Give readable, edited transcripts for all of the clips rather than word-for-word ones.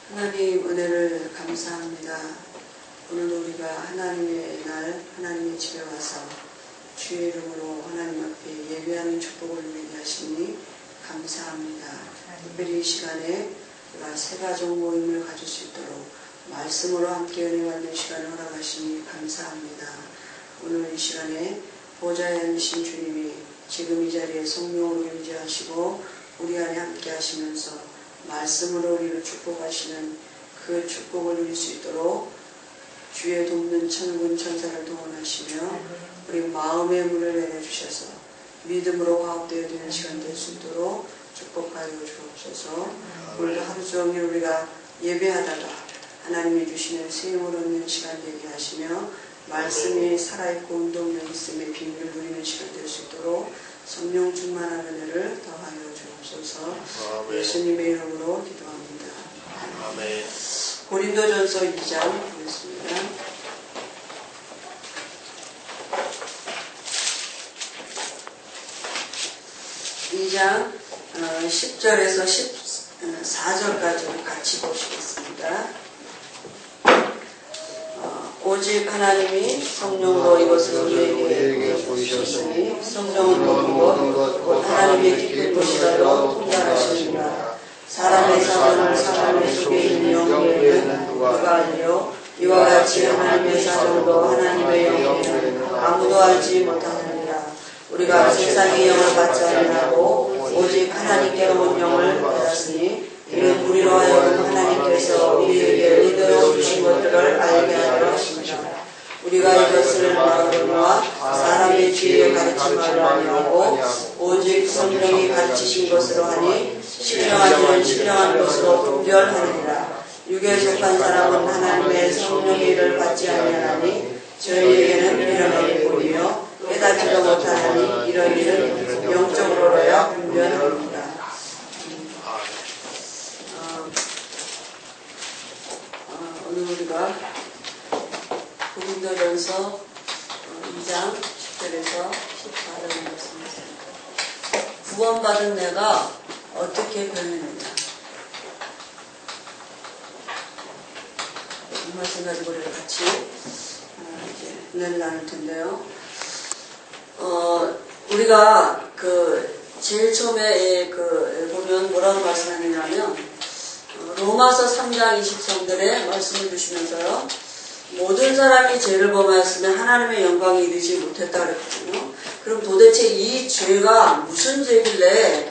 하나님 은혜를 감사합니다. 오늘도 우리가 하나님의 날, 하나님의 집에 와서 주의 이름으로 하나님 앞에 예배하는 축복을 누리게 하시니 감사합니다. 특별히 이 시간에 우리가 새가족 모임을 가질 수 있도록 말씀으로 함께 은혜 받는 시간을 허락하시니 감사합니다. 오늘 이 시간에 보좌에 앉으신 주님이 지금 이 자리에 성령으로 임재하시고 우리 안에 함께 하시면서 말씀으로 우리를 축복하시는 그 축복을 누릴 수 있도록 주의 돕는 천군 천사를 동원하시며 우리 마음의 문을 열어주셔서 믿음으로 화합되어 되는 시간 될 수 있도록 축복하여 주옵소서. 오늘도 하루 종일 우리가 예배하다가 하나님이 주시는 세임을 얻는 시간 되게 하시며 말씀이 살아있고 운동력 있음의 비밀을 누리는 시간 될 수 있도록 성령 충만한 은혜를 더하여 주옵소서. 예수님의 이름으로 기도합니다. 아멘. 고린도전서 2장 보겠습니다. 2장 10절에서 14절까지 같이 보시겠습니다. 오직 하나님이 성령으로 이것을 우리에게 보이셨으니 성령은 모든 것 하나님의 깊은 것이라도 통달하시니라. 사람의 사정을 사람의 속에 있는 영에는 누가 알려? 이와 같이 하나님의 사정도 하나님의 영에는 아무도 알지 못하느니라. 우리가 세상의 영을 받지 아니하고 오직 하나님께로 온 영을 받았으니 이는 우리로 하여금 하나님께서 우리에게 의도로 주신 것들을 알게 하려 하십니다. 우리가 이것을 말하거나 사람의 지혜의 가르침을 아니하고 오직 성령이 가르치신 것으로 하니 신령한 일은 신령한 것으로 분별하느니라. 육에 속한 사람은 하나님의 성령의 일을 받지 아니하나니 저희에게는 이런 일이 보이며 깨닫지도 못하나니 이런 일은 영적으로야 분별합니다. 오늘 우리가 고린도전서 2장 10절에서 14절을 말씀드렸습니다. 구원받은 내가 어떻게 변했느냐. 이 말씀 가지고 우리가 같이 이제 은혜를 나눌 텐데요. 우리가 제일 처음에 보면 뭐라고 말씀하느냐면 로마서 3장 23절에 말씀을 주시면서요. 모든 사람이 죄를 범하였으면 하나님의 영광이 이르지 못했다 그랬거든요. 그럼 도대체 이 죄가 무슨 죄길래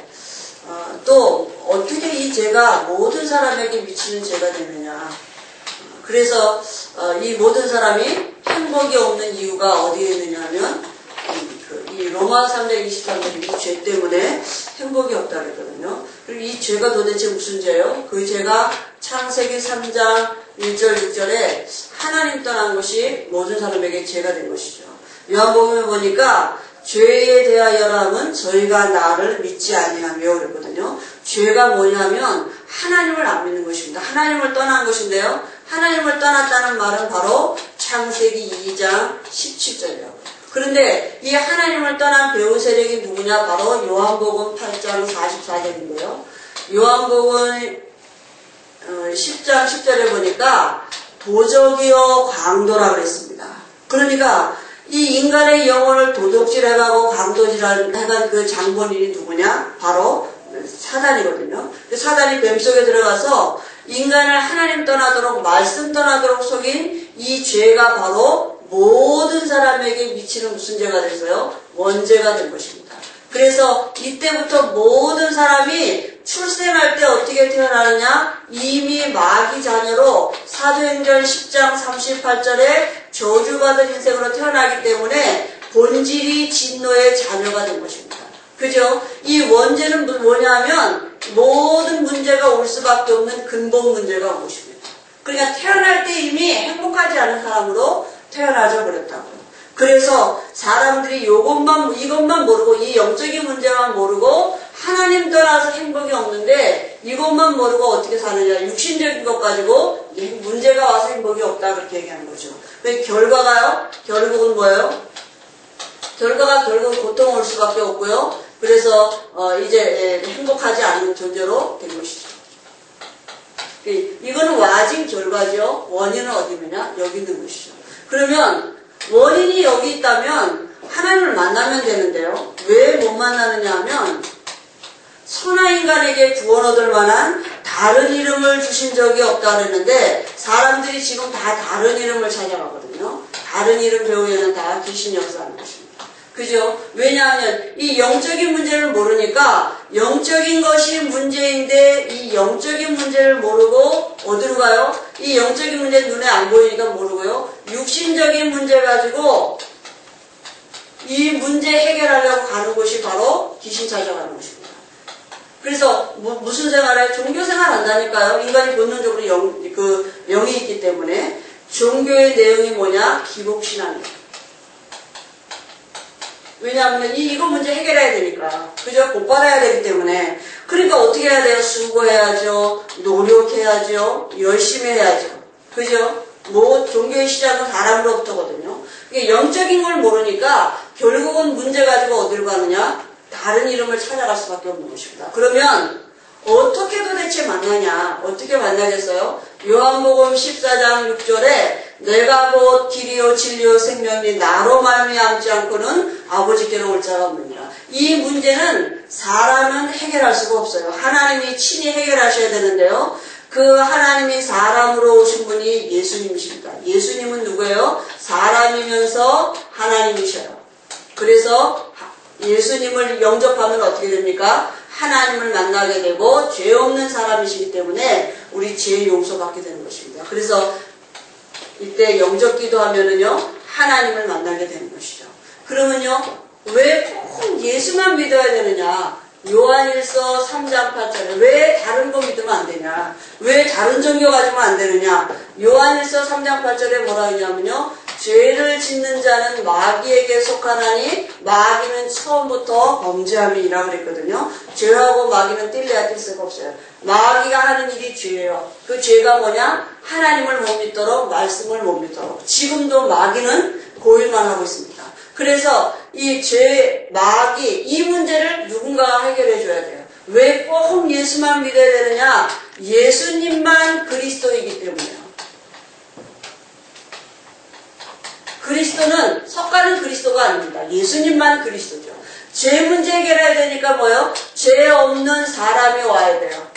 또 어떻게 이 죄가 모든 사람에게 미치는 죄가 되느냐. 그래서 이 모든 사람이 행복이 없는 이유가 어디에 있느냐 하면 이 로마 3장 23절이 죄 때문에 행복이 없다 그랬거든요. 그리고 이 죄가 도대체 무슨 죄예요? 그 죄가 창세기 3장 1절 6절에 하나님 떠난 것이 모든 사람에게 죄가 된 것이죠. 요한복음에 보니까 죄에 대하여라면 저희가 나를 믿지 아니하며 그랬거든요. 죄가 뭐냐면 하나님을 안 믿는 것입니다. 하나님을 떠난 것인데요. 하나님을 떠났다는 말은 바로 창세기 2장 17절이라고. 그런데 이 하나님을 떠난 배후 세력이 누구냐? 바로 요한복음 8장 44절인데요. 요한복음 10장 10절에 보니까 도적이요 강도라 그랬습니다. 그러니까 이 인간의 영혼을 도둑질해가고 강도질해간 그 장본인이 누구냐? 바로 사단이거든요. 사단이 뱀속에 들어가서 인간을 하나님 떠나도록 말씀 떠나도록 속인 이 죄가 바로 모든 사람에게 미치는 무슨 죄가 됐어요? 원죄가 된 것입니다. 그래서 이때부터 모든 사람이 출생할 때 어떻게 태어나느냐? 이미 마귀 자녀로 사도행전 10장 38절에 저주받은 인생으로 태어나기 때문에 본질이 진노의 자녀가 된 것입니다. 그죠? 이 원죄는 뭐냐면 모든 문제가 올 수밖에 없는 근본 문제가 온 것입니다. 그러니까 태어날 때 이미 행복하지 않은 사람으로 태어나져 버렸다고요. 그래서 사람들이 이것만 모르고 이 영적인 문제만 모르고 하나님 떠나서 행복이 없는데 이것만 모르고 어떻게 사느냐. 육신적인 것 가지고 문제가 와서 행복이 없다 그렇게 얘기하는 거죠. 결과가요? 결국은 뭐예요? 결과가 결국은 고통 올 수밖에 없고요. 그래서 이제 행복하지 않은 존재로 된 것이죠. 이거는 와진 결과죠. 원인은 어디 있느냐? 여기 있는 것이죠. 그러면 원인이 여기 있다면 하나님을 만나면 되는데요. 왜 못 만나느냐 하면 선한 인간에게 구원 얻을 만한 다른 이름을 주신 적이 없다 그랬는데 사람들이 지금 다 다른 이름을 찾아가거든요. 다른 이름 배우에는 다 귀신 역사하는 것입니다. 그죠? 왜냐하면 이 영적인 문제를 모르니까 영적인 것이 문제인데 이 영적인 문제를 모르고 어디로 가요? 이 영적인 문제 눈에 안 보이니까 모르고요. 육신적인 문제 가지고 이 문제 해결하려고 가는 곳이 바로 귀신 찾아가는 것입니다. 그래서 무슨 생활을? 종교 생활 한다니까요. 인간이 본능적으로 영이 있기 때문에 종교의 내용이 뭐냐? 기복신앙이에요. 왜냐하면 이거 문제 해결해야 되니까. 그죠? 복 받아야 되기 때문에. 그러니까 어떻게 해야 돼요? 수고해야죠. 노력해야죠. 열심히 해야죠. 그죠? 종교의 시작은 사람으로부터거든요. 영적인 걸 모르니까 결국은 문제 가지고 어딜 가느냐? 다른 이름을 찾아갈 수밖에 없는 것입니다. 그러면 어떻게 도대체 만나냐? 어떻게 만나겠어요? 요한복음 14장 6절에 내가 곧 길이요 진리요 생명이 나로 말미암지 않고는 아버지께로 올 자가 없느니라. 이 문제는 사람은 해결할 수가 없어요. 하나님이 친히 해결하셔야 되는데요. 그 하나님이 사람으로 오신 분이 예수님이십니다. 예수님은 누구예요? 사람이면서 하나님이셔요. 그래서 예수님을 영접하면 어떻게 됩니까? 하나님을 만나게 되고 죄 없는 사람이시기 때문에 우리 죄 용서받게 되는 것입니다. 그래서 이때 영접 기도하면은요 하나님을 만나게 되는 것이죠. 그러면요 왜 꼭 예수만 믿어야 되느냐? 요한일서 3장 8절에 왜 다른 거 믿으면 안 되냐? 왜 다른 종교 가지면 안 되느냐? 요한일서 3장 8절에 뭐라 하냐면요 죄를 짓는 자는 마귀에게 속하나니 마귀는 처음부터 범죄함이라 그랬거든요. 죄하고 마귀는 뗄래야 뗄 수가 없어요. 마귀가 하는 일이 죄예요. 그 죄가 뭐냐? 하나님을 못 믿도록 말씀을 못 믿도록. 지금도 마귀는 고일만 하고 있습니다. 그래서 이 죄, 마귀 이 문제를 누군가가 해결해 줘야 돼요. 왜 꼭 예수만 믿어야 되느냐? 예수님만 그리스도이기 때문이에요. 그리스도는 석가는 그리스도가 아닙니다. 예수님만 그리스도죠. 죄 문제 해결해야 되니까 뭐예요? 죄 없는 사람이 와야 돼요.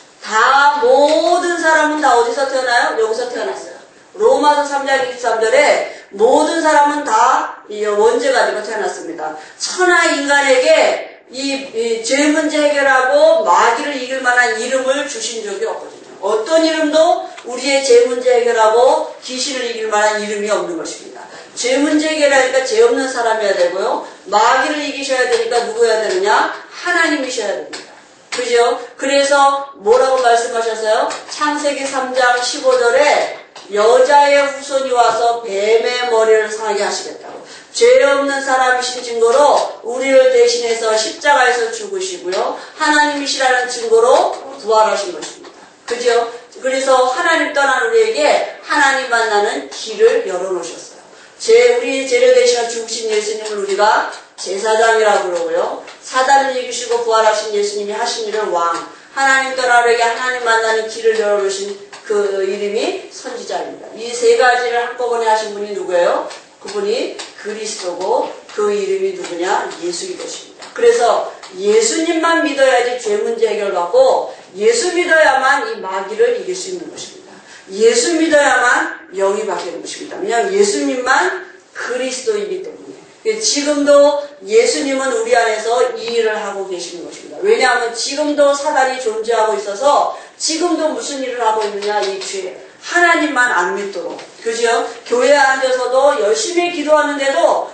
모든 사람은 다 어디서 태어나요? 여기서 태어났어요. 로마서 3장 23절에 모든 사람은 다 이 원죄 가지고 태어났습니다. 천하 인간에게 이 죄 문제 해결하고 마귀를 이길 만한 이름을 주신 적이 없거든요. 어떤 이름도 우리의 죄 문제 해결하고 귀신을 이길 만한 이름이 없는 것입니다. 죄 문제 해결하니까 죄 없는 사람이어야 되고요. 마귀를 이기셔야 되니까 누구여야 되느냐? 하나님이셔야 됩니다. 그죠? 그래서 뭐라고 말씀하셨어요? 창세기 3장 15절에 여자의 후손이 와서 뱀의 머리를 상하게 하시겠다고. 죄 없는 사람이신 증거로 우리를 대신해서 십자가에서 죽으시고요. 하나님이시라는 증거로 부활하신 것입니다. 그죠? 그래서 하나님 떠난 우리에게 하나님 만나는 길을 열어놓으셨어요. 우리 죄를 대신해 죽으신 예수님을 우리가 제사장이라고 그러고요. 사단을 이기시고 부활하신 예수님이 하신 일은 왕. 하나님 떠난 우리에게 하나님 만나는 길을 열어놓으신 그 이름이 선지자입니다. 이 세 가지를 한꺼번에 하신 분이 누구예요? 그분이 그리스도고 그 이름이 누구냐? 예수인 것입니다. 그래서 예수님만 믿어야지 죄 문제 해결받고 예수 믿어야만 이 마귀를 이길 수 있는 것입니다. 예수 믿어야만 영이 바뀌는 것입니다. 왜냐하면 예수님만 그리스도이기 때문에. 지금도 예수님은 우리 안에서 이 일을 하고 계시는 것입니다. 왜냐하면 지금도 사단이 존재하고 있어서 지금도 무슨 일을 하고 있느냐? 이 죄. 하나님만 안 믿도록. 그죠? 교회에 앉아서도 열심히 기도하는데도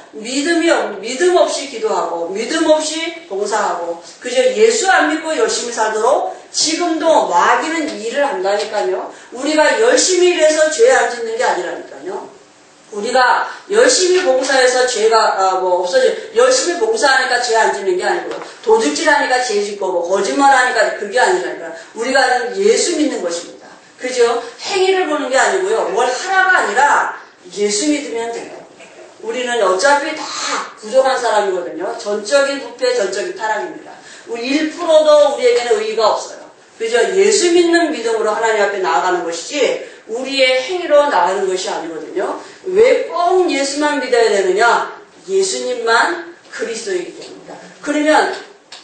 믿음 없이 기도하고, 믿음 없이 봉사하고, 그죠? 예수 안 믿고 열심히 살도록 지금도 마귀는 일을 한다니까요. 우리가 열심히 일해서 죄 안 짓는 게 아니라니까요. 우리가 열심히 봉사해서 죄가 열심히 봉사하니까 죄 안 짓는 게 아니고요. 도둑질하니까 죄 짓고 거짓말하니까 그게 아니라니까. 우리가 예수 믿는 것입니다. 그죠? 행위를 보는 게 아니고요. 뭘 하라가 아니라 예수 믿으면 돼요. 우리는 어차피 다 부족한 사람이거든요. 전적인 부패, 전적인 타락입니다. 우리 1%도 우리에게는 의의가 없어요. 그죠? 예수 믿는 믿음으로 하나님 앞에 나아가는 것이지 우리의 행위로 나가는 것이 아니거든요. 왜 꼭 예수만 믿어야 되느냐? 예수님만 그리스도이기 때문입니다. 그러면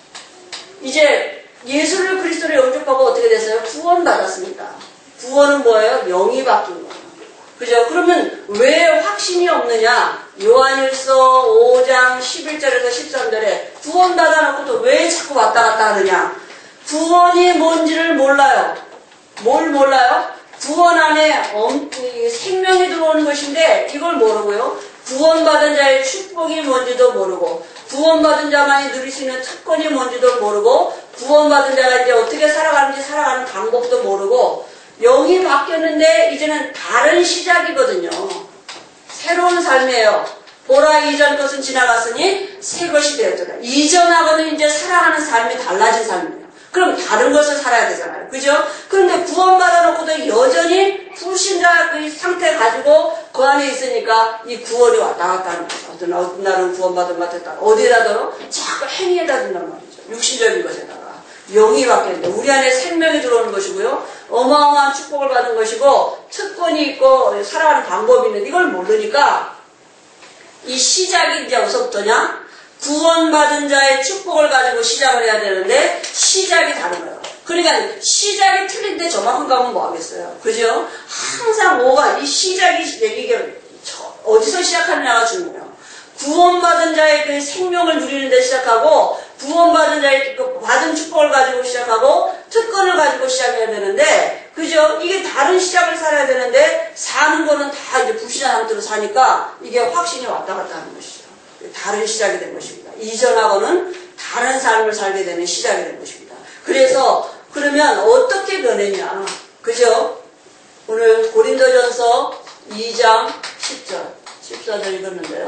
이제 예수를 그리스도로 영접하고 어떻게 됐어요? 구원받았습니다. 구원은 뭐예요? 영이 바뀐 거예요. 그죠? 그러면 왜 확신이 없느냐? 요한일서 5장 11절에서 13절에 구원받아놓고도 왜 자꾸 왔다 갔다 하느냐? 구원이 뭔지를 몰라요. 뭘 몰라요? 구원 안에 생명이 들어오는 것인데 이걸 모르고요. 구원받은 자의 축복이 뭔지도 모르고 구원받은 자만이 누릴 수 있는 특권이 뭔지도 모르고 구원받은 자가 이제 어떻게 살아가는지 살아가는 방법도 모르고 영이 바뀌었는데 이제는 다른 시작이거든요. 새로운 삶이에요. 보라 이전 것은 지나갔으니 새 것이 되었더라. 이전하고는 이제 살아가는 삶이 달라진 삶이에요. 그럼 다른 것을 살아야 되잖아요. 그죠? 그런데 구원받아놓고도 여전히 불신자 그 상태 가지고 그 안에 있으니까 이 구원이 왔다 갔다 하는 거죠. 어떤 날은 구원받은 것 같았다. 어디에다더러 자꾸 행위에다 둔단 말이죠. 육신적인 것에다가. 영이 바뀌는데 우리 안에 생명이 들어오는 것이고요. 어마어마한 축복을 받은 것이고 특권이 있고 살아가는 방법이 있는데 이걸 모르니까 이 시작이 이제 어디서부터냐? 구원받은 자의 축복을 가지고 시작을 해야 되는데 시작이 다른 거예요. 그러니까 시작이 틀린데 저만큼 가면 뭐 하겠어요. 그죠? 항상 뭐가 이 시작이 이게 어디서 시작하느냐가 중요해요. 구원받은 자의 그 생명을 누리는 데 시작하고 구원받은 자의 그 받은 축복을 가지고 시작하고 특권을 가지고 시작해야 되는데 그죠? 이게 다른 시작을 살아야 되는데 사는 거는 다 이제 불신한 상태로 사니까 이게 확신이 왔다 갔다 하는 것이죠. 다른 시작이 된 것입니다. 이전하고는 다른 삶을 살게 되는 시작이 된 것입니다. 그래서 그러면 어떻게 변했냐? 그죠? 오늘 고린도전서 2장 10절, 14절 읽었는데요.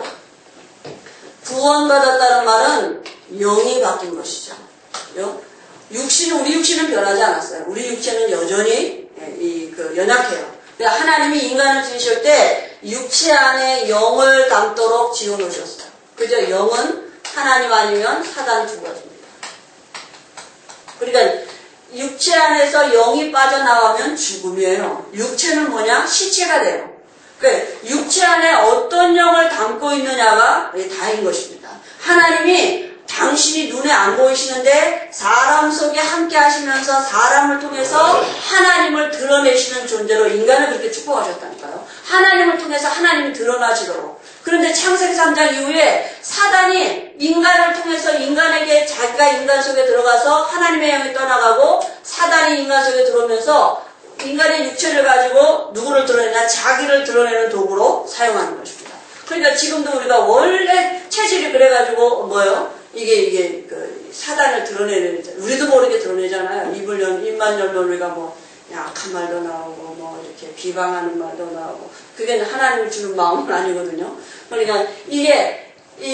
구원받았다는 말은 영이 바뀐 것이죠. 우리 육신은 변하지 않았어요. 우리 육체는 여전히 연약해요. 하나님이 인간을 지으실 때 육체 안에 영을 담도록 지어놓으셨어요. 그죠? 영은 하나님 아니면 사단 두 가지입니다. 그러니까 육체 안에서 영이 빠져나가면 죽음이에요. 육체는 뭐냐? 시체가 돼요. 그러니까 육체 안에 어떤 영을 담고 있느냐가 다인 것입니다. 하나님이 당신이 눈에 안 보이시는데 사람 속에 함께 하시면서 사람을 통해서 하나님을 드러내시는 존재로 인간을 그렇게 축복하셨다니까요. 하나님을 통해서 하나님이 드러나시도록. 그런데 창세기 3장 이후에 사단이 인간을 통해서 인간에게 자기가 인간 속에 들어가서 하나님의 영이 떠나가고 사단이 인간 속에 들어오면서 인간의 육체를 가지고 누구를 드러내냐? 자기를 드러내는 도구로 사용하는 것입니다. 그러니까 지금도 우리가 원래 체질이 그래가지고 이게 사단을 드러내는, 우리도 모르게 드러내잖아요. 입만 열면 우리가 약한 말도 나오고 이렇게 비방하는 말도 나오고 그게 하나님을 주는 마음은 아니거든요. 그러니까 이게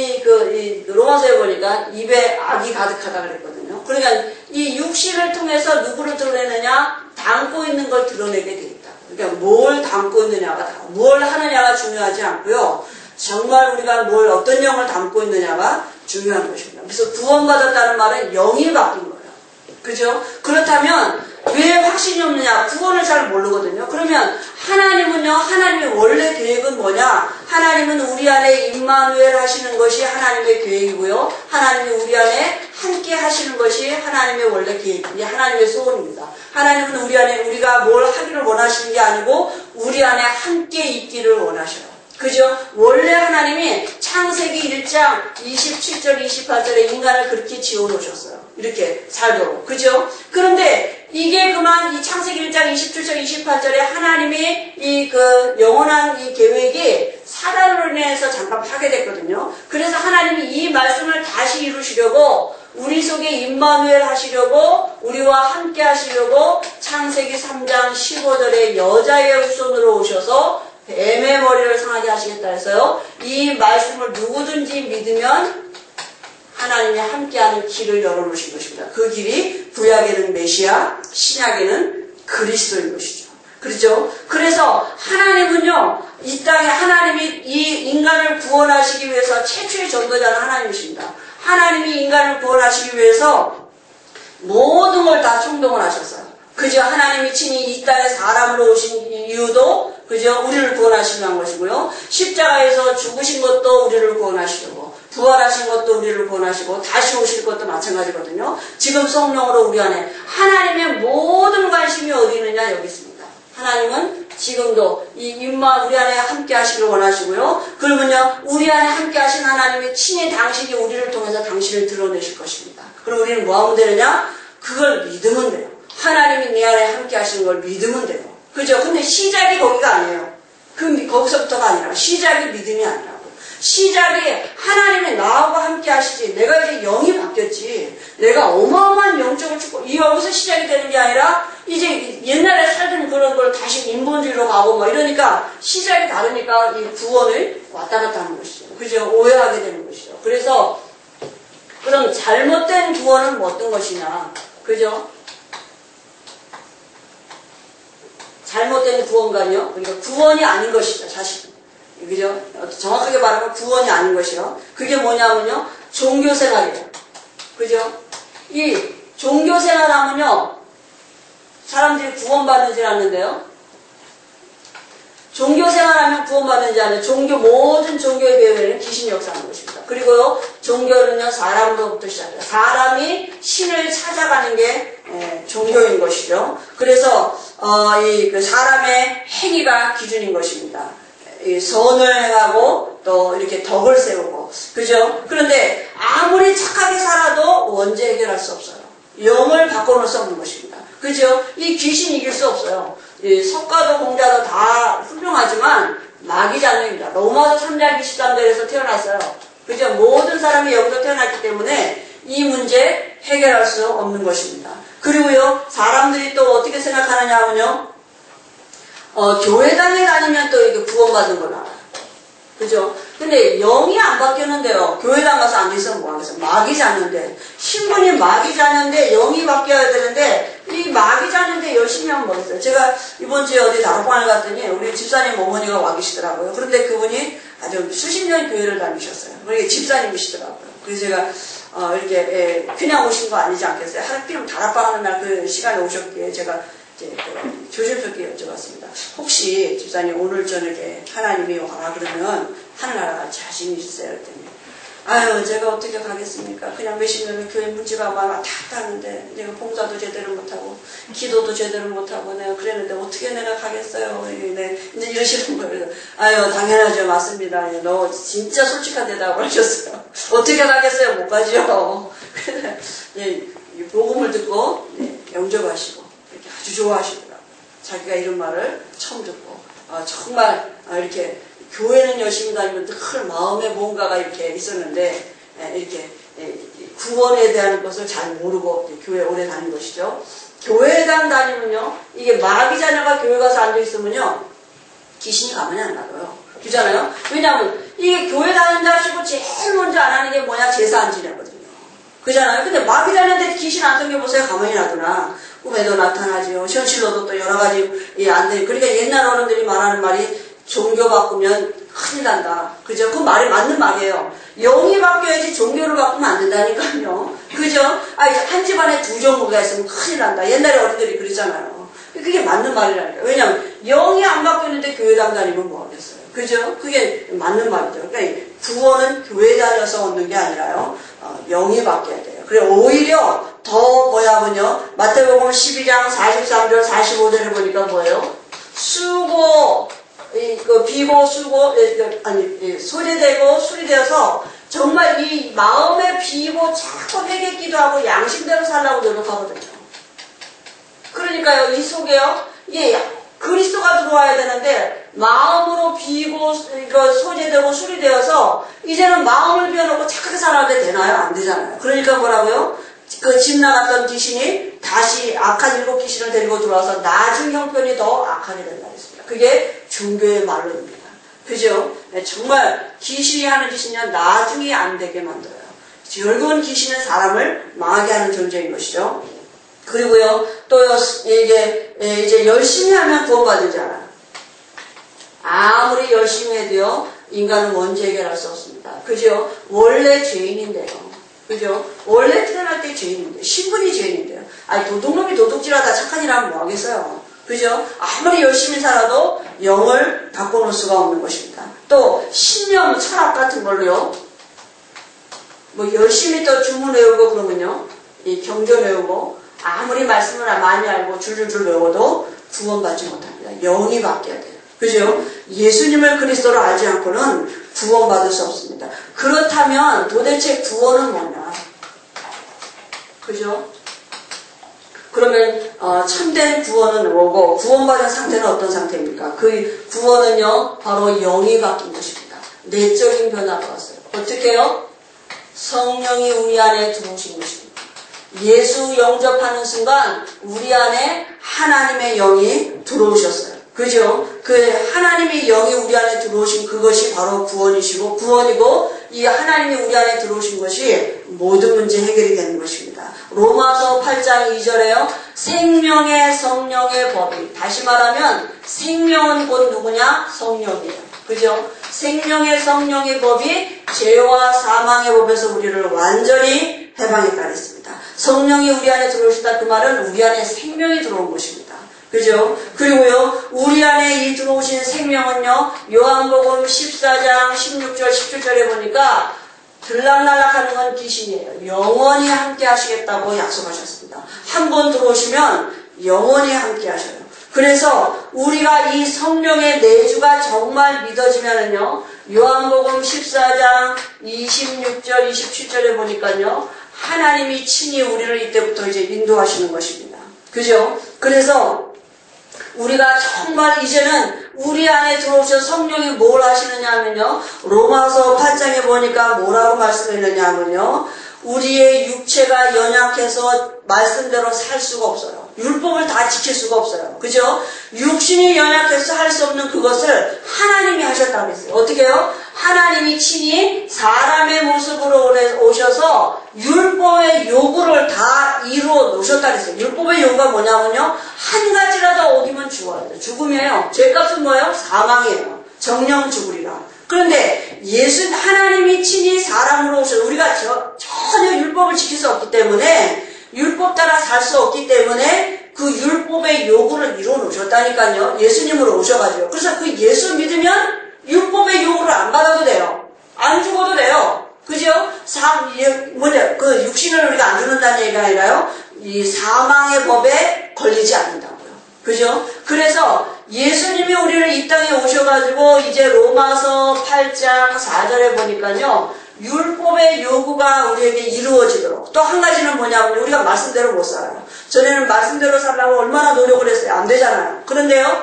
로마서에 보니까 입에 악이 가득하다 그랬거든요. 그러니까 이 육신을 통해서 누구를 드러내느냐? 담고 있는 걸 드러내게 돼 있다. 그러니까 뭘 담고 있느냐가 뭘 하느냐가 중요하지 않고요. 정말 우리가 어떤 영을 담고 있느냐가 중요한 것입니다. 그래서 구원받았다는 말은 영이 바뀐 거예요. 그죠? 그렇다면 왜 확신이 없느냐? 구원을 잘 모르거든요. 그러면 하나님은요, 하나님의 원래 계획은 뭐냐? 하나님은 우리 안에 임마누엘 하시는 것이 하나님의 계획이고요. 하나님이 우리 안에 함께 하시는 것이 하나님의 원래 계획, 이게 하나님의 소원입니다. 하나님은 우리 안에 우리가 뭘 하기를 원하시는 게 아니고 우리 안에 함께 있기를 원하셔요. 그죠? 원래 하나님이 창세기 1장 27절 28절에 인간을 그렇게 지어놓으셨어요. 이렇게 살도록. 그죠? 그런데 이게 그만 이 창세기 1장 27절 28절에 하나님이 영원한 이 계획이 사단으로 인해서 잠깐 파괴됐거든요. 그래서 하나님이 이 말씀을 다시 이루시려고 우리 속에 임마누엘 하시려고 우리와 함께 하시려고 창세기 3장 15절에 여자의 후손으로 오셔서 뱀의 머리를 상하게 하시겠다 해서요. 이 말씀을 누구든지 믿으면 하나님이 함께하는 길을 열어놓으신 것입니다. 그 길이 구약에는 메시아, 신약에는 그리스도인 것이죠. 그렇죠? 그래서 하나님은요, 이 땅에 하나님이 이 인간을 구원하시기 위해서 최초의 전도자는 하나님이십니다. 하나님이 인간을 구원하시기 위해서 모든 걸 다 충동을 하셨어요. 그저 하나님이 친히 이 땅에 사람으로 오신 이유도 그저 우리를 구원하시기 위한 것이고요. 십자가에서 죽으신 것도 우리를 구원하시려고, 부활하신 것도 우리를 구원하시고, 다시 오실 것도 마찬가지거든요. 지금 성령으로 우리 안에 하나님의 모든 관심이 어디 있느냐 여기 있습니다. 하나님은 지금도 이 임마 우리 안에 함께 하시길 원하시고요. 그러면요 우리 안에 함께 하신 하나님이 친히 당신이 우리를 통해서 당신을 드러내실 것입니다. 그럼 우리는 뭐 하면 되느냐? 그걸 믿으면 돼요. 하나님이 내 안에 함께 하시는 걸 믿으면 돼요. 그죠? 근데 시작이 거기가 아니에요. 거기서부터가 아니라 시작이 믿음이 아니라고. 시작이 하나님이 나하고 함께 하시지. 내가 이제 영이 바뀌었지. 내가 어마어마한 영적을 축복. 여기서 시작이 되는 게 아니라 이제 옛날에 살던 그런 걸 다시 인본주의로 가고 막 이러니까 시작이 다르니까 이 구원을 왔다 갔다 하는 것이죠. 그죠? 오해하게 되는 것이죠. 그래서 그럼 잘못된 구원은 뭐 어떤 것이냐. 그죠? 잘못된 구원관요. 그러니까 구원이 아닌 것이죠, 사실은. 그죠? 정확하게 말하면 구원이 아닌 것이요. 그게 뭐냐면요, 종교생활이에요. 그죠? 이 종교생활하면요, 사람들이 구원받는지 않는데요. 종교생활하면 구원받는지 않는데, 모든 종교의 배후에는 귀신이 역사하는 것입니다. 그리고요, 종교는요, 사람으로부터 시작해요. 사람이 신을 찾아가는 게 종교인 것이죠. 그래서 그 사람의 행위가 기준인 것입니다. 선을 행하고 또 이렇게 덕을 세우고, 그죠? 그런데 아무리 착하게 살아도 원죄 해결할 수 없어요. 영을 바꿔놓을 수 없는 것입니다. 그죠? 이 귀신 이길 수 없어요. 석가도 공자도 다 훌륭하지만 마귀자녀입니다. 로마서 3장 23절에서 태어났어요. 그죠? 모든 사람이 여기서 태어났기 때문에 이 문제 해결할 수 없는 것입니다. 그리고요, 사람들이 또 어떻게 생각하느냐 하면요, 교회당에 다니면 또 이렇게 구원받는 걸 알아요. 그죠? 근데 영이 안 바뀌었는데요, 교회당 가서 앉아있으면 뭐 하겠어요? 마귀자녀인데, 신분이 마귀자녀인데 영이 바뀌어야 되는데, 이 마귀자녀인데 열심히 하면 뭐겠어요? 제가 이번 주에 어디 다락방을 갔더니 우리 집사님 어머니가 와 계시더라고요. 그런데 그분이 아주 수십 년 교회를 다니셨어요. 그러니까 집사님이시더라고요. 그래서 제가 이렇게 그냥 오신 거 아니지 않겠어요? 하필이면 다락방 하는 날 그 시간에 오셨기에 제가 이제 조심스럽게 여쭤봤습니다. 혹시 집사님 오늘 저녁에 하나님이 와라 그러면 하늘나라 갈 자신 있으세요? 그랬더니 아유 제가 어떻게 가겠습니까? 그냥 몇십 년을 교회 문집하고 왔다 갔다 하는데 내가 봉사도 제대로 못하고 기도도 제대로 못하고 내가 그랬는데 어떻게 내가 가겠어요? 이제 이러시는 거예요. 아유 당연하죠. 맞습니다. 너 진짜 솔직한 대답을 하셨어요. 어떻게 가겠어요? 못 가죠. 그래서 복음을 듣고 영접하시고 이렇게 아주 좋아하시더라고요. 자기가 이런 말을 처음 듣고 정말 이렇게 교회는 열심히 다니면 늘 마음에 뭔가가 이렇게 있었는데 이렇게 구원에 대한 것을 잘 모르고 교회 오래 다닌 것이죠. 교회당 다니면요, 이게 마귀자녀가 교회 가서 앉아있으면요 귀신이 가만히 안 나가요. 그잖아요. 왜냐하면 이게 교회 다닌다 하시고 제일 먼저 안 하는 게 뭐냐, 제사 안 지내거든요. 그잖아요. 근데 마귀자녀인데 귀신 안 생겨보세요. 가만히 놔두나. 꿈에도 나타나지요. 현실로도 또 여러 가지 안 돼. 그러니까 옛날 어른들이 말하는 말이 종교 바꾸면 큰일 난다. 그죠? 그 말이 맞는 말이에요. 영이 바뀌어야지 종교를 바꾸면 안 된다니까요. 그죠? 한 집안에 두 종교가 있으면 큰일 난다. 옛날에 어른들이 그러잖아요. 그게 맞는 말이라니까요. 왜냐면 영이 안 바뀌었는데 교회당 다니면 뭐 하겠어요. 그죠? 그게 맞는 말이죠. 그러니까 구원은 교회 다녀서 얻는 게 아니라요. 영이 바뀌어야 돼요. 그래 오히려 더 뭐냐면요. 마태복음 12장 43절 45절을 보니까 뭐예요? 수고 비고 수고 소리되고 수리되어서 정말 이 마음에 비고 자꾸 회개 기도하고 양심대로 살라고 노력하거든요. 그러니까요, 이 속에요, 이게 그리스도가 들어와야 되는데 마음으로 비고 소재되고 수리되어서 이제는 마음을 비워놓고 착하게 살아야 되나요? 안 되잖아요. 그러니까 뭐라고요? 그 집 나갔던 귀신이 다시 악한 7 귀신을 데리고 들어와서 나중 형편이 더 악하게 된다 했습니다. 그게 종교의 말로입니다. 그죠? 네, 정말 귀신이 하는 짓은요, 나중에 안 되게 만들어요. 결국은 귀신은 사람을 망하게 하는 존재인 것이죠. 그리고요, 또 이게 이제 열심히 하면 구원받는지 알아요. 아무리 열심히 해도요, 인간은 원죄 해결할 수 없습니다. 그죠? 원래 죄인인데요. 그죠? 원래 태어날 때 죄인인데, 신분이 죄인인데요. 아니, 도둑놈이 도둑질하다 착한 일 하면 뭐 하겠어요? 그죠? 아무리 열심히 살아도 영을 바꿔놓을 수가 없는 것입니다. 또, 신념, 철학 같은 걸로요, 뭐, 열심히 또 주문 외우고 그러면요, 이 경전 외우고, 아무리 말씀을 많이 알고 줄줄줄 외워도 구원받지 못합니다. 영이 바뀌어야 돼요. 그죠? 예수님을 그리스도로 알지 않고는 구원받을 수 없습니다. 그렇다면 도대체 구원은 뭐냐? 그죠? 그러면 참된 구원은 뭐고 구원받은 상태는 어떤 상태입니까? 그 구원은요 바로 영이 바뀐 것입니다. 내적인 변화가 왔어요. 어떻게 해요? 성령이 우리 안에 들어오신 것입니다. 예수 영접하는 순간 우리 안에 하나님의 영이 들어오셨어요. 그죠? 그 하나님의 영이 우리 안에 들어오신 그것이 바로 구원이시고 구원이고 이 하나님이 우리 안에 들어오신 것이 모든 문제 해결이 되는 것입니다. 로마서 8장 2절에요. 생명의 성령의 법이 다시 말하면 생명은 곧 누구냐? 성령이에요. 그죠? 생명의 성령의 법이 죄와 사망의 법에서 우리를 완전히 해방했다 그랬습니다. 성령이 우리 안에 들어오시다 그 말은 우리 안에 생명이 들어온 것입니다. 그죠? 그리고요, 우리 안에 이 들어오신 생명은요, 요한복음 14장 16절, 17절에 보니까 들락날락하는 건 귀신이에요. 영원히 함께 하시겠다고 약속하셨습니다. 한 번 들어오시면 영원히 함께 하셔요. 그래서 우리가 이 성령의 내주가 정말 믿어지면은요, 요한복음 14장 26절, 27절에 보니까요, 하나님이 친히 우리를 이때부터 이제 인도하시는 것입니다. 그죠? 그래서 우리가 정말 이제는 우리 안에 들어오셔서 성령이 뭘 하시느냐 하면요. 로마서 8장에 보니까 뭐라고 말씀했느냐 하면요. 우리의 육체가 연약해서 말씀대로 살 수가 없어요. 율법을 다 지킬 수가 없어요. 그죠? 육신이 연약해서 할 수 없는 그것을 하나님이 하셨다고 했어요. 어떻게 해요? 하나님이 친히 사람의 모습으로 오셔서 율법의 요구를 다 이루어 놓으셨다고 했어요. 율법의 요구가 뭐냐면요. 한 가지라도 어기면 죽어야 돼요. 죽음이에요. 죄값은 뭐예요? 사망이에요. 정령 죽으리라. 그런데 하나님이 친히 사람으로 오셔서 우리가 전혀 율법을 지킬 수 없기 때문에 율법 따라 살 수 없기 때문에 그 율법의 요구를 이루어 놓으셨다니까요. 예수님으로 오셔가지고. 그래서 그 예수 믿으면 율법의 요구를 안 받아도 돼요. 안 죽어도 돼요. 그죠? 그 육신을 우리가 안 죽는다는 얘기가 아니라요. 이 사망의 법에 걸리지 않는다고요. 그죠? 그래서 예수님이 우리를 이 땅에 오셔가지고 이제 로마서 8장 4절에 보니까요. 율법의 요구가 우리에게 이루어지도록. 또 한 가지는 뭐냐면 우리가 말씀대로 못 살아요. 전에는 말씀대로 살려고 얼마나 노력을 했어요. 안 되잖아요. 그런데요.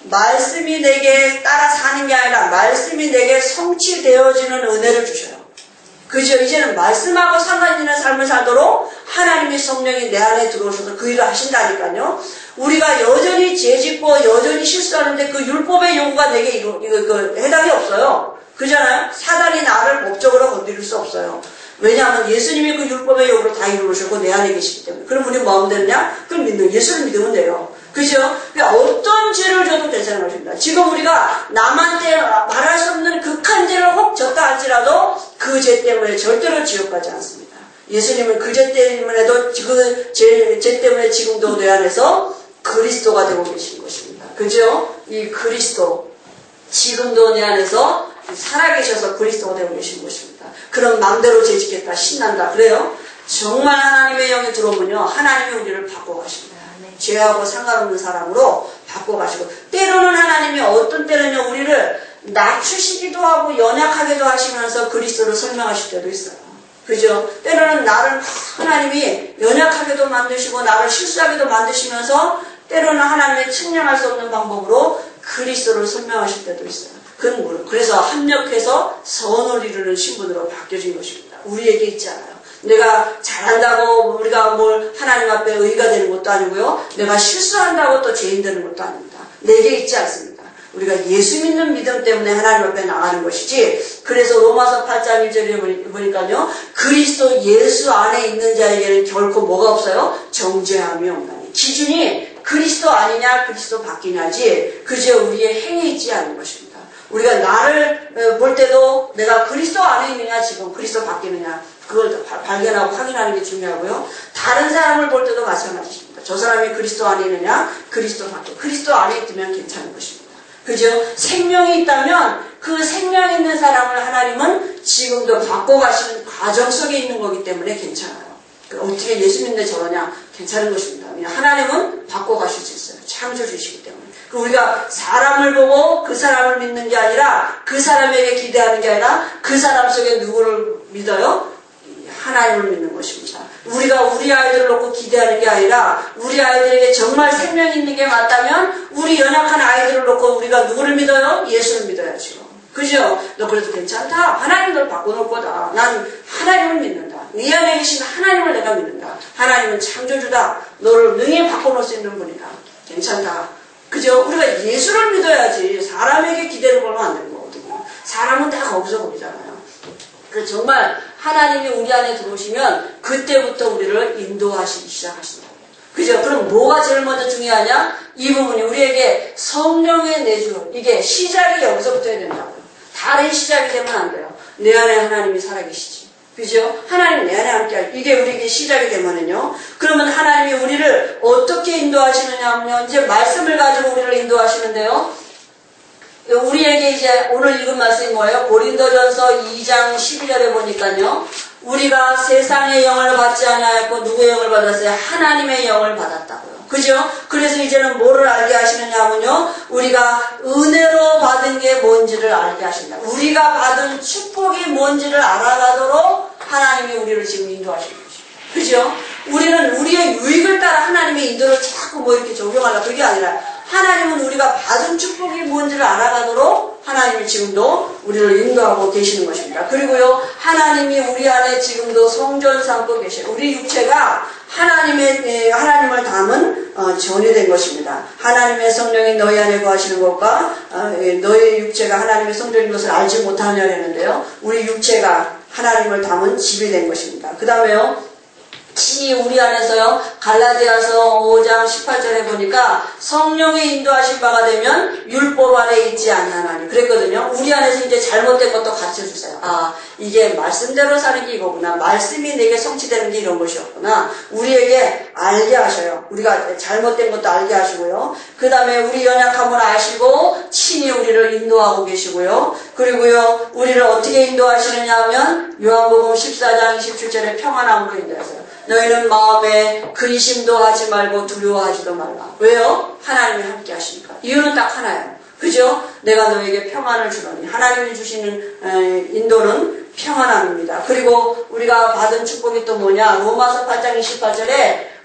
말씀이 내게 따라 사는 게 아니라 말씀이 내게 성취되어지는 은혜를 주셔요. 그죠? 이제는 말씀하고 상관 있는 삶을 살도록 하나님의 성령이 내 안에 들어오셔서 그 일을 하신다니까요. 우리가 여전히 죄짓고 여전히 실수하는데 그 율법의 요구가 내게 해당이 없어요. 그잖아요? 사단이 나를 법적으로 건드릴 수 없어요. 왜냐하면 예수님이 그 율법의 요구를 다 이루셨고 내 안에 계시기 때문에. 그럼 우리 뭐 하면 되느냐? 그럼 예수를 믿으면 돼요. 그죠? 어떤 죄를 져도 괜찮은 것입니다. 지금 우리가 남한테 말할 수 없는 극한 죄를 혹 졌다 할지라도 그 죄 때문에 절대로 지옥 가지 않습니다. 예수님은 그 죄 때문에도 그 죄 때문에 지금도 내 안에서 그리스도가 되고 계신 것입니다. 그죠? 이 그리스도 지금도 내 안에서 살아계셔서 그리스도가 되고 계신 것입니다. 그럼 마음대로 죄짓겠다 신난다 그래요? 정말 하나님의 영이 들어오면요 하나님이 우리를 바꿔가십니다. 죄하고 상관없는 사람으로 바꿔가시고 때로는 하나님이 어떤 때는요 우리를 낮추시기도 하고 연약하게도 하시면서 그리스도를 설명하실 때도 있어요. 그죠? 때로는 나를 하나님이 연약하게도 만드시고 나를 실수하게도 만드시면서 때로는 하나님의 측량할 수 없는 방법으로 그리스도를 설명하실 때도 있어요. 그래서 합력해서 선을 이루는 신분으로 바뀌어진 것입니다. 우리에게 있지 않아요. 내가 잘한다고 우리가 뭘 하나님 앞에 의가 되는 것도 아니고요. 내가 실수한다고 또 죄인 되는 것도 아닙니다. 내게 있지 않습니다. 우리가 예수 믿는 믿음 때문에 하나님 앞에 나가는 것이지. 그래서 로마서 8장 1절에 보니까요. 그리스도 예수 안에 있는 자에게는 결코 뭐가 없어요? 정죄함이 없나니. 기준이 그리스도 아니냐 그리스도 바뀌냐지 그저 우리의 행위에 있지 않은 것입니다. 우리가 나를 볼 때도 내가 그리스도 안에 있느냐 지금 그리스도 바뀌느냐 그걸 발견하고 확인하는 게 중요하고요. 다른 사람을 볼 때도 마찬가지입니다. 저 사람이 그리스도 안에 있느냐, 그리스도 밖에. 그리스도 안에 있으면 괜찮은 것입니다. 그죠? 생명이 있다면 그 생명 있는 사람을 하나님은 지금도 바꿔가시는 과정 속에 있는 거기 때문에 괜찮아요. 어떻게 예수 믿는데 저러냐? 괜찮은 것입니다. 하나님은 바꿔가실 수 있어요. 창조주시기 때문에. 우리가 사람을 보고 그 사람을 믿는 게 아니라 그 사람에게 기대하는 게 아니라 그 사람 속에 누구를 믿어요? 하나님을 믿는 것입니다. 우리가 우리 아이들을 놓고 기대하는 게 아니라 우리 아이들에게 정말 생명이 있는 게 맞다면 우리 연약한 아이들을 놓고 우리가 누구를 믿어요? 예수를 믿어야죠. 그죠? 너 그래도 괜찮다. 하나님 널 바꿔놓을 거다. 난 하나님을 믿는다. 네 안에 계신 하나님을 내가 믿는다. 하나님은 창조주다. 너를 능히 바꿔놓을 수 있는 분이다. 괜찮다. 그죠? 우리가 예수를 믿어야지 사람에게 기대를 걸면 안 되는 거거든요. 사람은 다 거기서 보이잖아요. 그래서 정말 하나님이 우리 안에 들어오시면 그때부터 우리를 인도하시기 시작하시는 거예요. 그죠? 그럼 뭐가 제일 먼저 중요하냐? 이 부분이 우리에게 성령의 내주, 이게 시작이 여기서부터 해야 된다고요. 다른 시작이 되면 안 돼요. 내 안에 하나님이 살아계시지. 그죠? 하나님 내 안에 함께할 이게 우리에게 시작이 되면은요. 그러면 하나님이 우리를 어떻게 인도하시느냐 하면 이제 말씀을 가지고 우리를 인도하시는데요. 우리에게 이제 오늘 읽은 말씀이 뭐예요? 고린도전서 2장 12절에 보니까요. 우리가 세상의 영을 받지 아니하였고 누구의 영을 받았어요? 하나님의 영을 받았다고요. 그죠? 그래서 이제는 뭐를 알게 하시느냐면요. 우리가 은혜로 받은 게 뭔지를 알게 하신다. 우리가 받은 축복이 뭔지를 알아가도록 하나님이 우리를 지금 인도하시는 것입니다. 그죠? 우리는 우리의 유익을 따라 하나님의 인도를 자꾸 뭐 이렇게 적용하려 그게 아니라 하나님은 우리가 받은 축복이 뭔지를 알아가도록 하나님이 지금도 우리를 인도하고 계시는 것입니다. 그리고요, 하나님이 우리 안에 지금도 성전 삼고 계셔요. 우리 육체가 하나님을 담은 전이 된 것입니다. 하나님의 성령이 너희 안에 거하시는 것과 너희 육체가 하나님의 성전인 것을 알지 못하느냐 했는데요. 우리 육체가 하나님을 담은 집이 된 것입니다. 그 다음에요. 친히 우리 안에서요. 갈라디아서 5장 18절에 보니까 성령의 인도하신 바가 되면 율법 안에 있지 않나니 그랬거든요. 우리 안에서 이제 잘못된 것도 가르쳐주세요. 아, 이게 말씀대로 사는 게 이거구나. 말씀이 내게 성취되는 게 이런 것이었구나. 우리에게 알게 하셔요. 우리가 잘못된 것도 알게 하시고요. 그 다음에 우리 연약함을 아시고 친히 우리를 인도하고 계시고요. 그리고요. 우리를 어떻게 인도하시느냐 하면 요한복음 14장 27절에 평안함으로 인도하세요. 너희는 마음에 근심도 하지 말고 두려워하지도 말라. 왜요? 하나님이 함께 하시니까. 이유는 딱 하나예요. 그죠? 내가 너에게 평안을 주노니. 하나님이 주시는 인도는 평안함입니다. 그리고 우리가 받은 축복이 또 뭐냐? 로마서 8장 28절에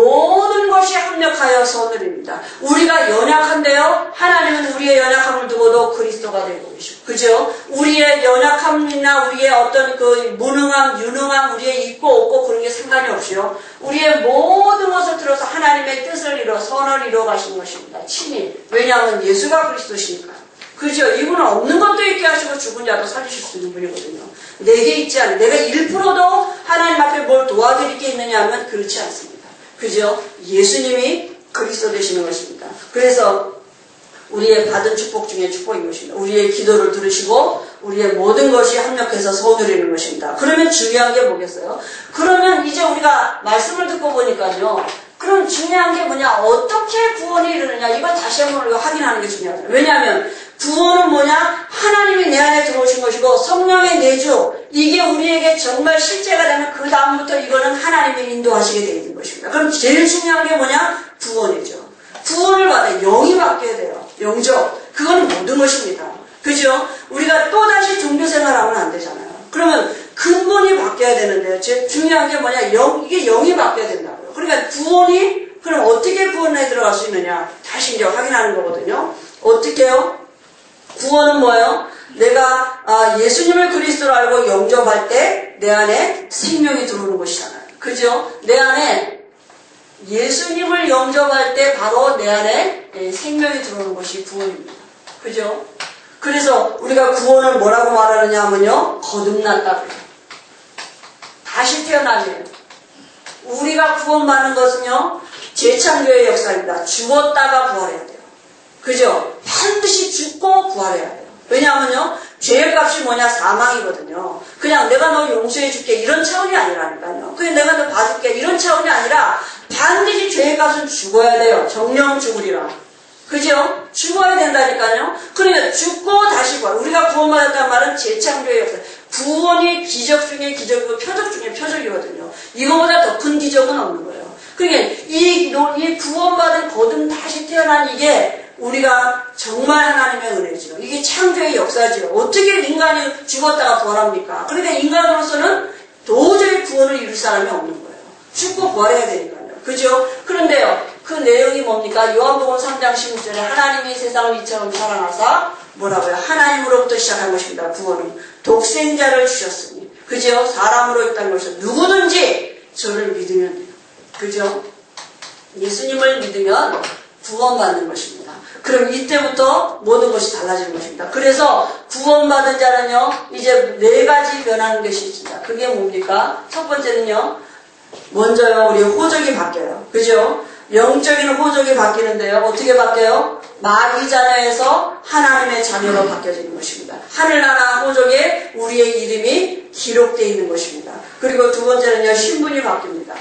모든 것이 합력하여 선을입니다. 우리가 연약한데요. 하나님은 우리의 연약함을 두고도 그리스도가 되고 계시고, 그죠? 우리의 연약함이나 우리의 어떤 그 무능함, 유능함, 우리의 있고 없고 그런 게 상관이 없이요. 우리의 모든 것을 들어서 하나님의 뜻을 이뤄 선을 이뤄 가신 것입니다. 친히. 왜냐하면 예수가 그리스도시니까. 그죠? 이분은 없는 것도 있게 하시고 죽은 자도 살리실 수 있는 분이거든요. 내게 있지 않은, 내가 1%도 하나님 앞에 뭘 도와드릴 게 있느냐 하면 그렇지 않습니다. 그죠? 예수님이 그리스도 되시는 것입니다. 그래서 우리의 받은 축복 중에 축복인 것입니다. 우리의 기도를 들으시고 우리의 모든 것이 합력해서 서두르는 것입니다. 그러면 중요한 게 뭐겠어요? 그러면 이제 우리가 말씀을 듣고 보니까요. 그럼 중요한 게 뭐냐? 어떻게 구원이 이르느냐? 이걸 다시 한번 우리가 확인하는 게 중요하다. 왜냐하면 구원은 뭐냐? 하나님이 내 안에 들어오신 것이고 성령의 내주 이게 우리에게 정말 실제가 되면 그 다음부터 이거는 하나님이 인도하시게 되어 있는 것입니다. 그럼 제일 중요한 게 뭐냐? 구원이죠. 구원을 받아 영이 바뀌어야 돼요. 영적. 그거는 모든 것입니다. 그죠? 우리가 또다시 종교생활하면 안 되잖아요. 그러면 근본이 바뀌어야 되는데요. 제일 중요한 게 뭐냐? 이게 영이 바뀌어야 된다고요. 그러니까 구원이 그럼 어떻게 구원에 들어갈 수 있느냐? 다시 이제 확인하는 거거든요. 어떻게요? 구원은 뭐예요? 내가 예수님을 그리스도로 알고 영접할 때 내 안에 생명이 들어오는 것이잖아요. 그죠? 내 안에 예수님을 영접할 때 바로 내 안에 생명이 들어오는 것이 구원입니다. 그죠? 그래서 우리가 구원을 뭐라고 말하느냐 하면요. 거듭났다. 다시 태어나면 우리가 구원받는 것은요. 재창조의 역사입니다. 죽었다가 부활해야 돼요. 그죠? 반드시 죽고 부활해야 돼요. 왜냐하면요, 죄의 값이 뭐냐? 사망이거든요. 그냥 내가 너 용서해줄게 이런 차원이 아니라니까요. 그냥 내가 너 봐줄게 이런 차원이 아니라 반드시 죄의 값은 죽어야 돼요. 정령 죽으리라. 그죠? 죽어야 된다니까요. 그러니까 죽고 다시 구원. 우리가 구원받았다는 말은 재창조의 역사. 구원이 기적 중에 기적이고 표적 중에 표적이거든요. 이거보다 더 큰 기적은 없는 거예요. 그러니까 이 구원받은 거듭 다시 태어난 이게 우리가 정말 하나님의 은혜죠. 이게 창조의 역사죠. 어떻게 인간이 죽었다가 부활합니까? 그러니까 인간으로서는 도저히 구원을 이룰 사람이 없는 거예요. 죽고 부활해야 되니까요. 그죠? 그런데요, 그 내용이 뭡니까? 요한복음 3장 16절에 하나님이 세상을 이처럼 사랑하사 뭐라고요? 하나님으로부터 시작한 것입니다. 구원은 독생자를 주셨으니. 그죠? 사람으로 있다는 것은 누구든지 저를 믿으면 돼요. 그죠? 예수님을 믿으면 구원받는 것입니다. 그럼 이때부터 모든 것이 달라지는 것입니다. 그래서 구원받은 자는요, 이제 4가지 변하는 것이 있습니다. 그게 뭡니까? 첫 번째는요, 먼저요, 우리 호적이 바뀌어요. 그죠? 영적인 호적이 바뀌는데요. 어떻게 바뀌어요? 마귀 자녀에서 하나님의 자녀로 바뀌어지는 것입니다. 하늘나라 호적에 우리의 이름이 기록되어 있는 것입니다. 그리고 두 번째는요, 신분이 바뀝니다.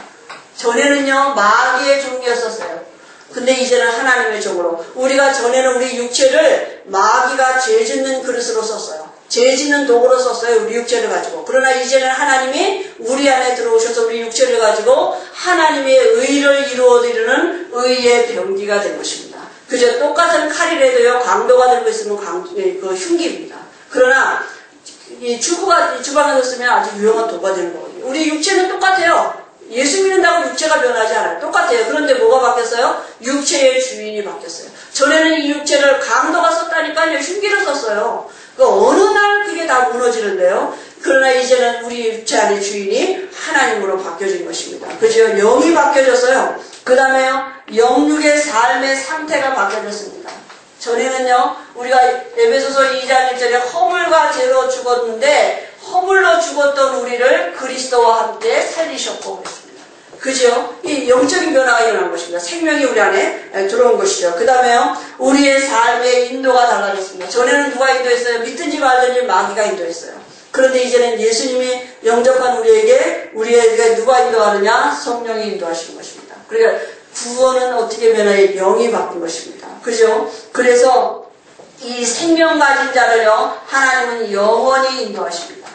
전에는요, 마귀의 종이었었어요. 근데 이제는 하나님의 종으로. 우리가 전에는 우리 육체를 마귀가 죄 짓는 그릇으로 썼어요. 죄 짓는 도구로 썼어요. 우리 육체를 가지고. 그러나 이제는 하나님이 우리 안에 들어오셔서 우리 육체를 가지고 하나님의 의를 이루어드리는 의의 병기가 된 것입니다. 그죠? 똑같은 칼이라도요, 강도가 들고 있으면 그 흉기입니다. 그러나 이 주방에서 쓰면 아주 유용한 도구가 되는 거거든요. 우리 육체는 똑같아요. 예수 믿는다고 육체가 변하지 않아요. 똑같아요. 그런데 뭐가 바뀌었어요? 육체의 주인이 바뀌었어요. 전에는 이 육체를 강도가 썼다니까요. 흉기를 썼어요. 어느 날 그게 다 무너지는데요. 그러나 이제는 우리 육체 안의 주인이 하나님으로 바뀌어진 것입니다. 그죠? 영이 바뀌어졌어요. 그 다음에요, 영육의 삶의 상태가 바뀌어졌습니다. 전에는요, 우리가 에베소서 2장 1절에 허물과 죄로 죽었는데 허물로 죽었던 우리를 그리스도와 함께 살리셨고 그랬습니다. 그죠? 이 영적인 변화가 일어난 것입니다. 생명이 우리 안에 들어온 것이죠. 그 다음에요, 우리의 삶의 인도가 달라졌습니다. 전에는 누가 인도했어요? 믿든지 말든지 마귀가 인도했어요. 그런데 이제는 예수님이 영접한 우리에게 누가 인도하느냐? 성령이 인도하시는 것입니다. 그러니까 구원은 어떻게 변화해? 영이 바뀐 것입니다. 그죠? 그래서 이 생명 가진 자를요, 하나님은 영원히 인도하십니다.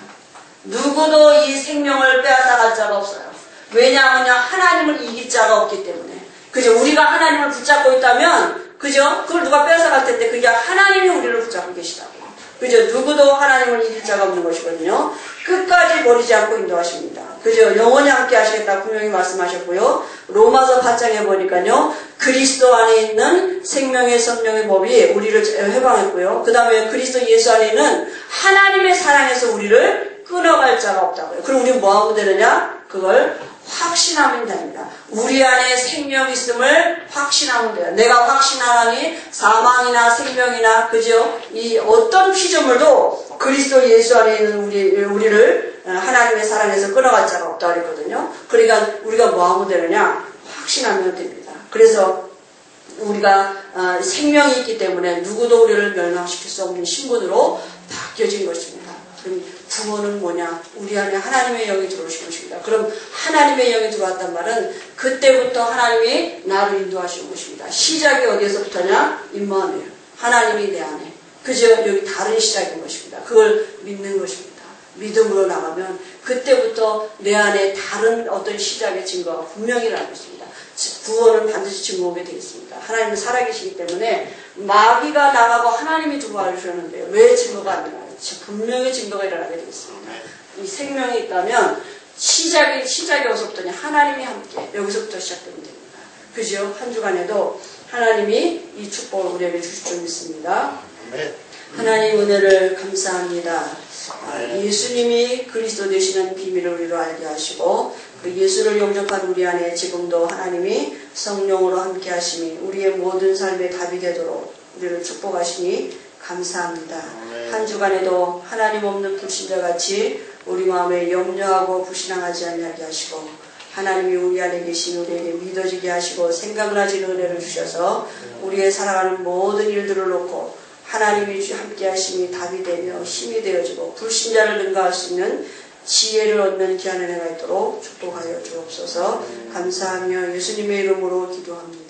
누구도 이 생명을 빼앗아갈 자가 없어요. 왜냐하면 하나님을 이길 자가 없기 때문에. 그죠? 우리가 하나님을 붙잡고 있다면, 그죠? 그걸 누가 빼앗아갈 텐데, 그게 하나님이 우리를 붙잡고 계시다고. 그죠? 누구도 하나님을 이길 자가 없는 것이거든요. 끝까지 버리지 않고 인도하십니다. 그죠? 영원히 함께 하시겠다 분명히 말씀하셨고요. 로마서 8장에 보니까요, 그리스도 안에 있는 생명의 성령의 법이 우리를 해방했고요. 그 다음에 그리스도 예수 안에 있는 하나님의 사랑에서 우리를 끊어갈 자가 없다고요. 그럼 우리 뭐 하면 되느냐? 그걸 확신하면 됩니다. 우리 안에 생명이 있음을 확신하면 돼요. 내가 확신하라니 사망이나 생명이나, 그죠? 이 어떤 피조물도 그리스도 예수 안에 있는 우리를 하나님의 사랑에서 끊어갈 자가 없다 그랬거든요. 그러니까 우리가 뭐 하면 되느냐? 확신하면 됩니다. 그래서 우리가 생명이 있기 때문에 누구도 우리를 멸망시킬 수 없는 신분으로 바뀌어진 것입니다. 그럼 구원은 뭐냐? 우리 안에 하나님의 영이 들어오신 것입니다. 그럼 하나님의 영이 들어왔단 말은 그때부터 하나님이 나를 인도하시는 것입니다. 시작이 어디에서부터냐? 임마누엘. 하나님이 내 안에. 그죠? 여기 다른 시작인 것입니다. 그걸 믿는 것입니다. 믿음으로 나가면 그때부터 내 안에 다른 어떤 시작의 증거가 분명히 나올 것입니다. 구원은 반드시 증거하게 되겠습니다. 하나님은 살아계시기 때문에 마귀가 나가고 하나님이 들어와주셨는데요. 왜 증거가 안 나요? 분명히 증거가 일어나게 되겠습니다. 이 생명이 있다면 시작이 어디서부터냐? 하나님이 함께 여기서부터 시작되면 됩니다. 그죠? 한 주간에도 하나님이 이 축복을 우리에게 주실 줄 믿습니다. 하나님 은혜를 감사합니다. 예수님이 그리스도 되시는 비밀을 우리로 알게 하시고 그 예수를 영접한 우리 안에 지금도 하나님이 성령으로 함께 하심이 우리의 모든 삶의 답이 되도록 우리를 축복하시니 감사합니다. 한 주간에도 하나님 없는 불신자같이 우리 마음에 염려하고 불신앙하지 않게 하시고 하나님이 우리 안에 계신 우리에게 믿어지게 하시고 생각나지는 은혜를 주셔서 우리의 살아가는 모든 일들을 놓고 하나님이 함께 하심이 답이 되며 힘이 되어지고 불신자를 능가할 수 있는 지혜를 얻는 귀한 은혜가 있도록 축복하여 주옵소서. 감사하며 예수님의 이름으로 기도합니다.